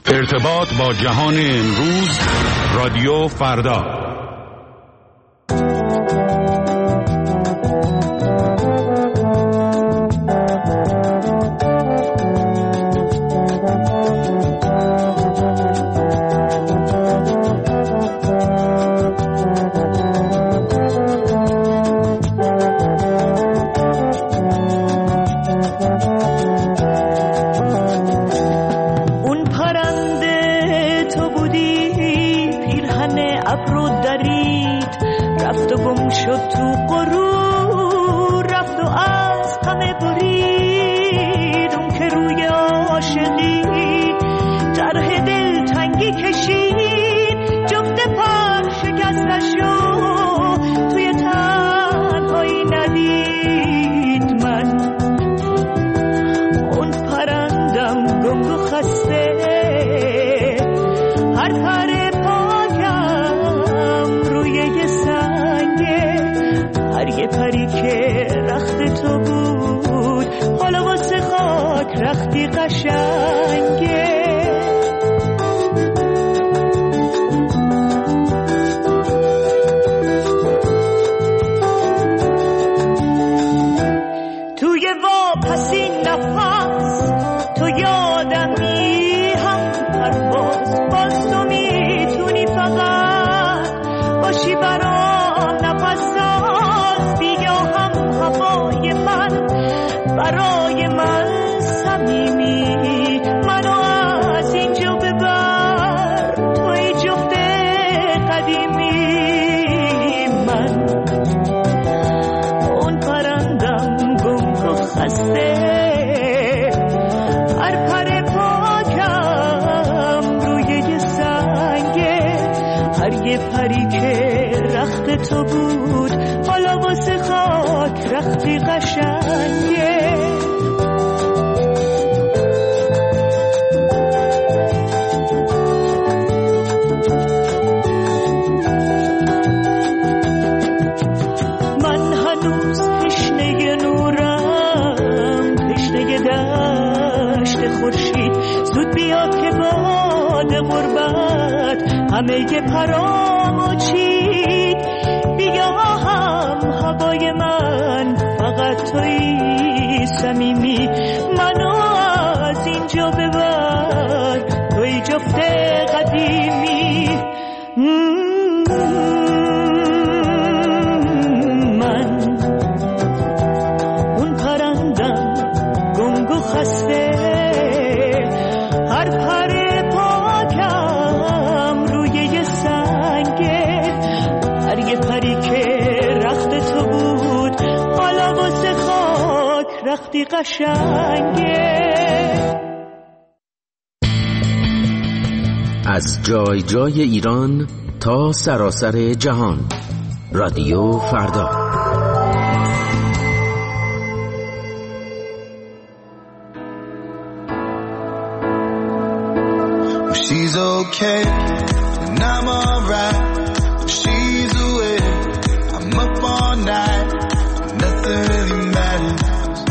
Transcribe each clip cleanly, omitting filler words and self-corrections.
ارتباط با جهان امروز، رادیو فردا. همه پرامو چید بیا هم هوای من فقط تویی صمیمی منو از اینجا ببر تویی جفت قدیمی من اون پرندم گنگ و خسته هر پر رختی قشنگه. از جای جای ایران تا سراسر جهان، رادیو فردا. She's okay and I'm alright. She's away, I'm up all night. Nothing really matters.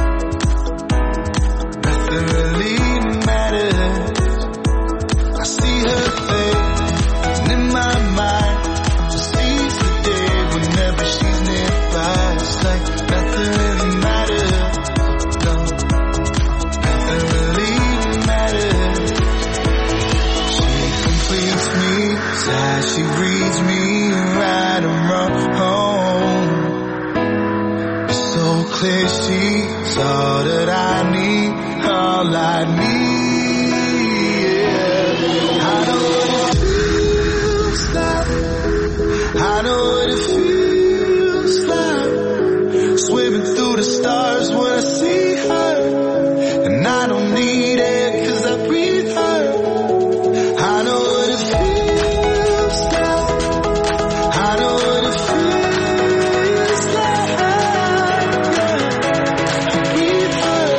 Really matters. I see her face, and in my mind, she sees the day whenever she's nearby. It's like nothing really matters. No, nothing really matters. She completes me, as she reads me right and wrong. It's so clear she's all that I need. All I need, yeah. I know what it feels like. I know what it feels like. Swimming through the stars when I see her. And I don't need air 'cause I breathe her. I know what it feels like. I know what it feels like. Yeah. I breathe her.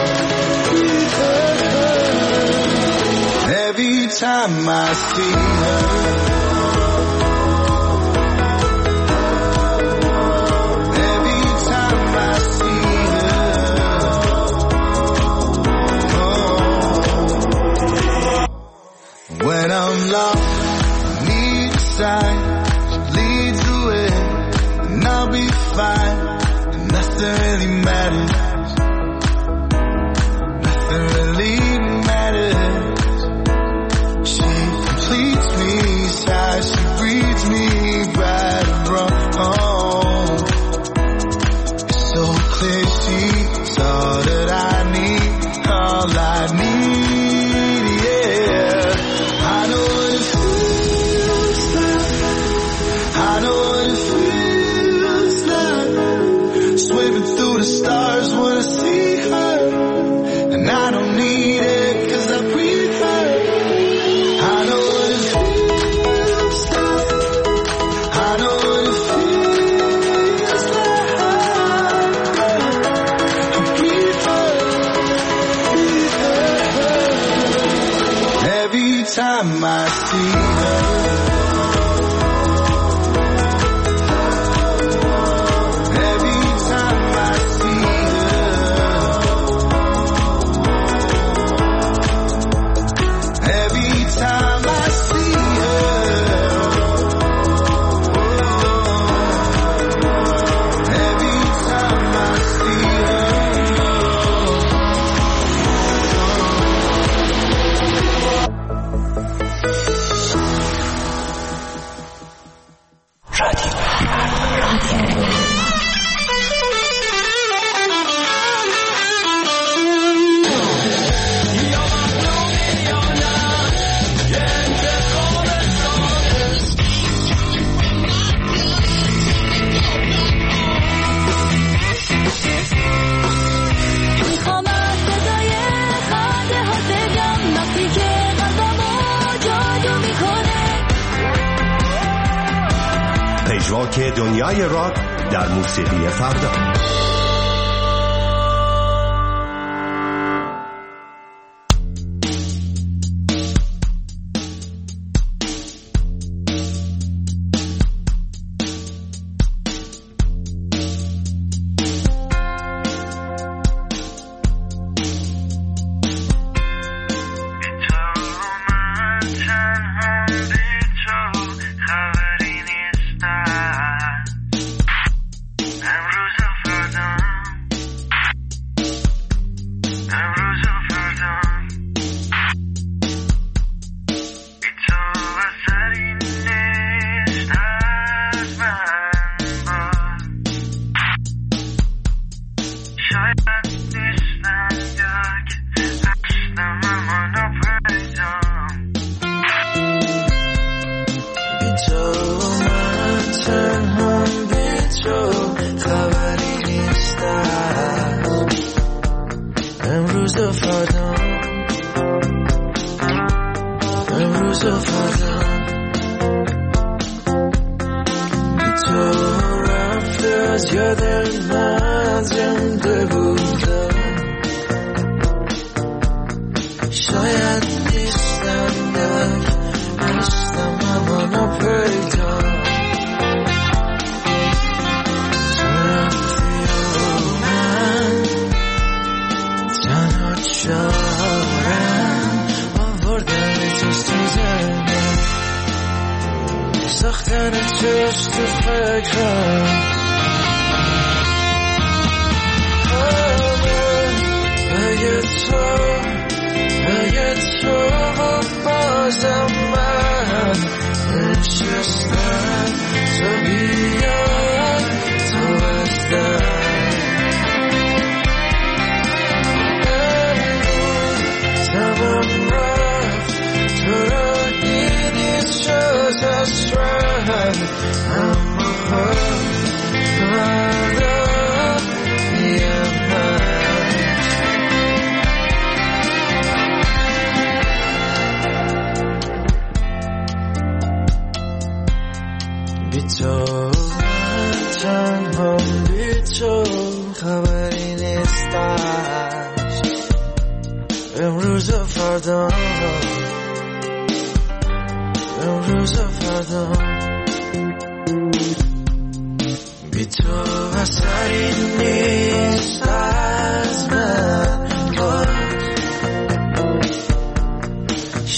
Every time I see her, every time I see her, oh. When I'm lost, need a sign, she leads the way, and I'll be fine, and nothing really matters, nothing really matters. She completes me, sighs, she breathes me right and wrong. It's so clear she's all that I need, all I need, yeah. I know what it feels like, I know what it feels like, swimming through the stars when I see her, and I don't need it 'cause I breathe her. I know what it feels like, I know what it feels like, I breathe her, every time I see her. Every time I see her. Every time I see her. Every time I see her. میخوام از صدای خنده ها بگم وقتی که قلبمو جادو میکنه. پژواک دنیای راک در موسیقی فردا.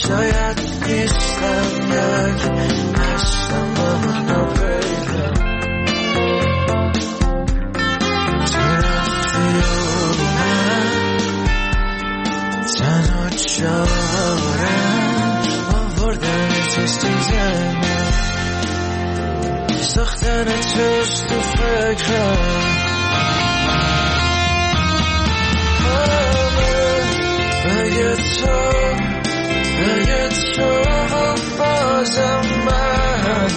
شاید نیستم یک هستم منو پیدا تو رفتی و من تنها چارم آوردن توست تو زمان ساختن توست تو فکرم اگه تو بازم من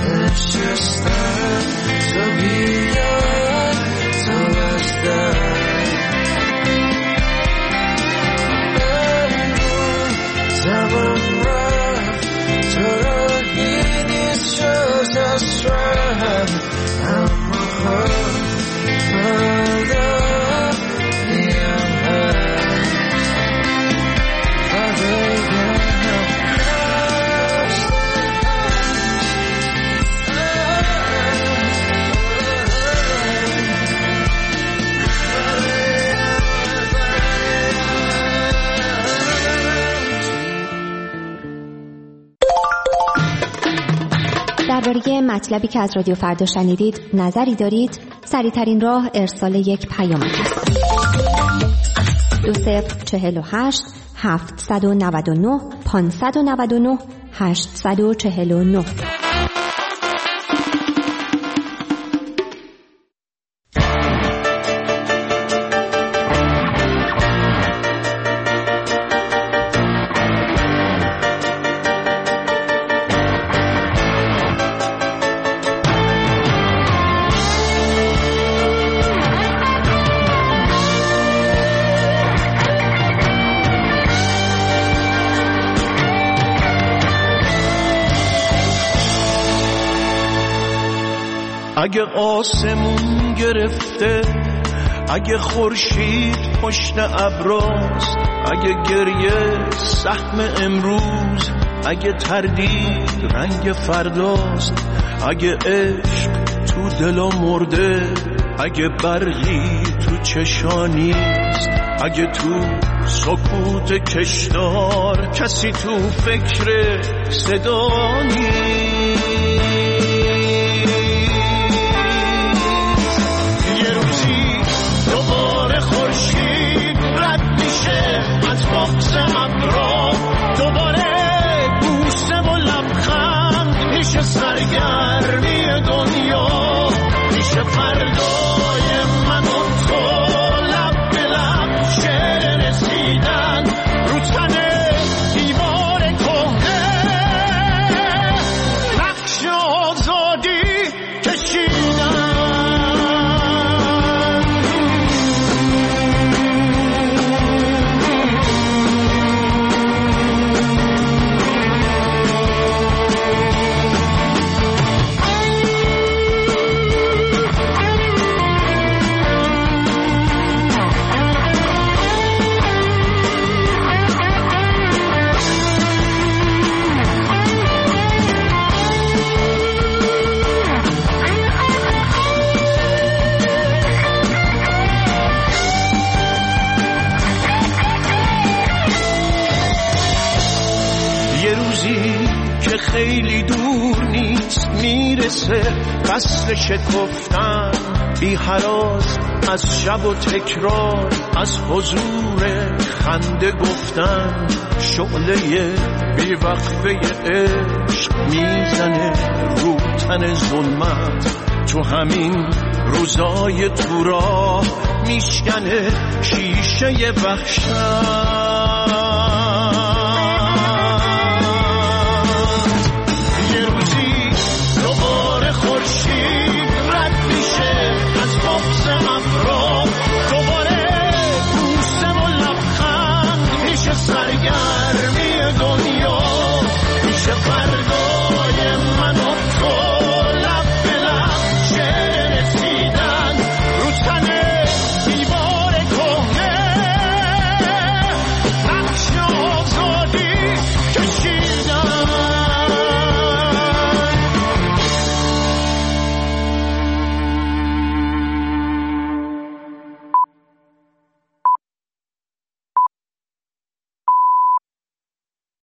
نشستم تو بیاد تو بزدم زمان رفت تو راهی نیست جز از رفت اما فردا میم درباره مطلبی که از رادیو فردا شنیدید نظری دارید؟ سریع‌ترین راه ارسال یک پیام است. 2048 799 599 849. اگه آسمون گرفته، اگه خورشید پشت ابراست، اگه گریه سهم امروز، اگه تردید رنگ فرداست، اگه عشق تو دلا مرده، اگه برقی تو چشانیست، اگه تو سکوت کشدار کسی تو فکر صدا نیست. یه روزی دوباره خورشید رد میشه از بغض ابرا، دوباره بوسه و لبخند میشه سرگرمی دنیا، میشه فردای من و تو لب به لب شعر رسیدن رو تن دیوار کهنه، نقش آزادی کشیدن. که خیلی دور نیست میرسه فصل شکفتن، بی هراس از شب و تکرار، از حضور خنده گفتن، شعله بی وقفه عشق میزنه رو تن ظلمت، تو همین روزای تو راه میشکنه شیشه وحشت.